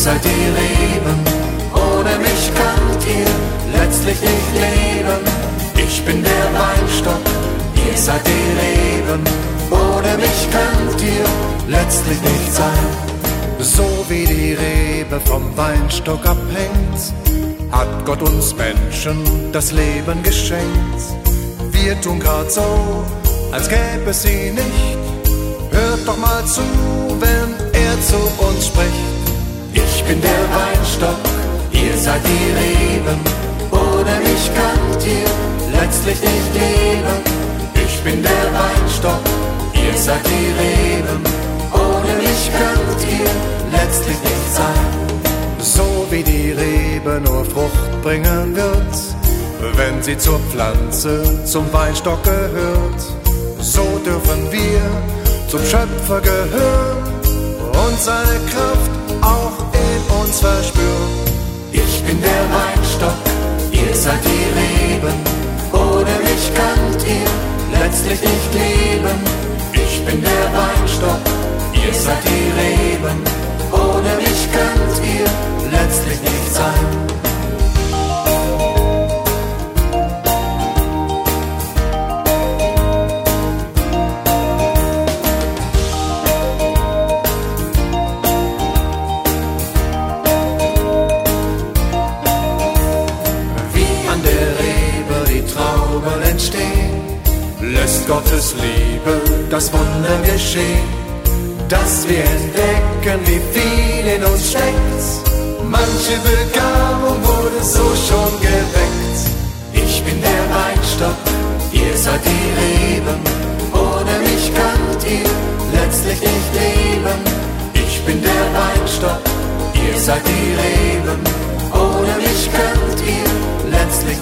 seid die Reben, ohne mich könnt ihr letztlich nicht leben. Ich bin der Weinstock, ihr seid die Reben, ohne mich könnt ihr letztlich nicht sein. So wie die Rebe vom Weinstock abhängt, hat Gott uns Menschen das Leben geschenkt. Wir tun grad so, als gäbe es sie nicht. Hört doch mal zu, wenn er zu uns spricht. Ich bin der Weinstock, ihr seid die Reben, ohne mich könnt ihr letztlich nicht leben. Ich bin der Weinstock, ihr seid die Reben, ohne mich könnt ihr letztlich nicht sein. So wie die Rebe nur Frucht bringen wird, wenn sie zur Pflanze, zum Weinstock gehört, so dürfen wir zum Schöpfer gehören und seine Kraft auch in uns verspüren. Ich bin der Weinstock, ihr seid die Reben, ohne mich könnt ihr letztlich nicht leben. Ich bin der Weinstock, ihr seid die Reben, ohne mich könnt ihr letztlich nicht sein. Lässt Gottes Liebe das Wunder geschehen, dass wir entdecken, wie viel in uns steckt. Manche Begabung wurde so schon geweckt. Ich bin der Weinstock, ihr seid die Reben, ohne mich könnt ihr letztlich nicht leben. Ich bin der Weinstock, ihr seid die Reben, ohne mich könnt ihr letztlich